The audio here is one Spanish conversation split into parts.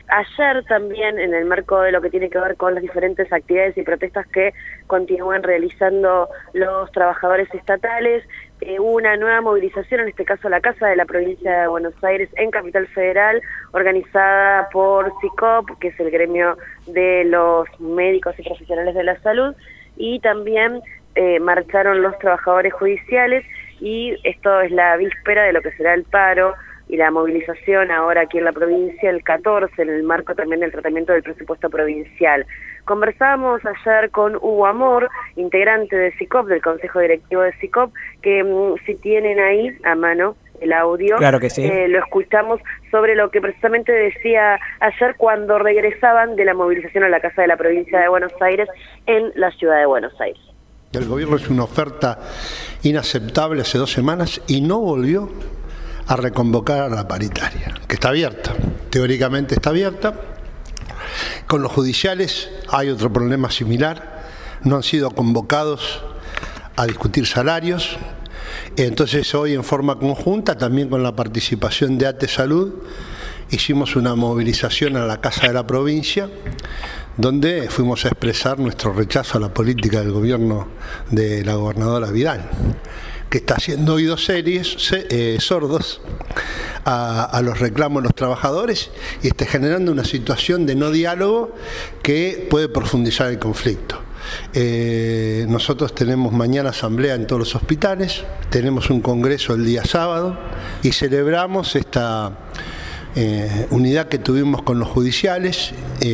Ayer también, en el marco de lo que tiene que ver con las diferentes actividades y protestas que continúan realizando los trabajadores estatales, hubo una nueva movilización, en este caso la Casa de la Provincia de Buenos Aires en Capital Federal, organizada por SICOP, que es el gremio de los médicos y profesionales de la salud, y también marcharon los trabajadores judiciales, y esto es la víspera de lo que será el paro y la movilización ahora aquí en la provincia el 14, en el marco también del tratamiento del presupuesto provincial. Conversábamos ayer con Hugo Amor, integrante de SICOP, del Consejo Directivo de SICOP, que si tienen ahí a mano el audio, claro que sí. Lo escuchamos sobre lo que precisamente decía ayer cuando regresaban de la movilización a la Casa de la Provincia de Buenos Aires en la ciudad de Buenos Aires. El gobierno hizo una oferta inaceptable hace 2 semanas y no volvió a reconvocar a la paritaria, que está abierta, teóricamente está abierta. Con los judiciales hay otro problema similar, no han sido convocados a discutir salarios. Entonces hoy en forma conjunta, también con la participación de ATE Salud, hicimos una movilización a la Casa de la Provincia, donde fuimos a expresar nuestro rechazo a la política del gobierno de la gobernadora Vidal, que está haciendo oídos sordos a los reclamos de los trabajadores y está generando una situación de no diálogo que puede profundizar el conflicto. Nosotros tenemos mañana asamblea en todos los hospitales, tenemos un congreso el día sábado y celebramos esta unidad que tuvimos con los judiciales.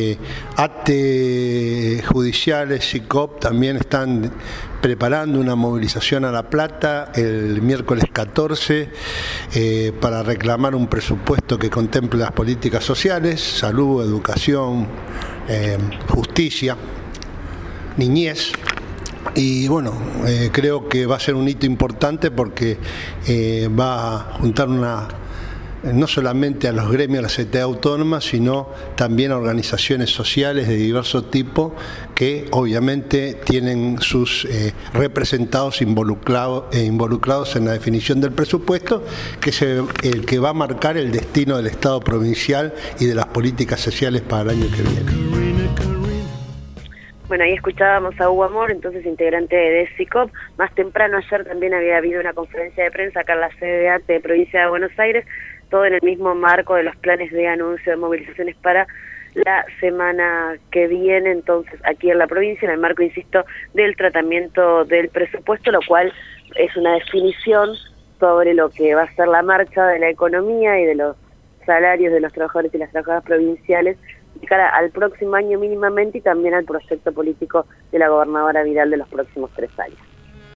ATE judiciales, SICOP también están preparando una movilización a La Plata el miércoles 14 para reclamar un presupuesto que contemple las políticas sociales, salud, educación, justicia, niñez. Y bueno, creo que va a ser un hito importante porque va a juntar no solamente a los gremios de la CTA autónoma, sino también a organizaciones sociales de diverso tipo que obviamente tienen sus representados involucrados en la definición del presupuesto, que es el que va a marcar el destino del Estado provincial y de las políticas sociales para el año que viene. Bueno, ahí escuchábamos a Hugo Amor, entonces integrante de SICOP. Más temprano ayer también había habido una conferencia de prensa acá en la sede de ATE de Provincia de Buenos Aires, todo en el mismo marco de los planes de anuncio de movilizaciones para la semana que viene, entonces aquí en la provincia, en el marco, insisto, del tratamiento del presupuesto, lo cual es una definición sobre lo que va a ser la marcha de la economía y de los salarios de los trabajadores y las trabajadoras provinciales de cara al próximo año mínimamente, y también al proyecto político de la gobernadora Vidal de los próximos 3 años.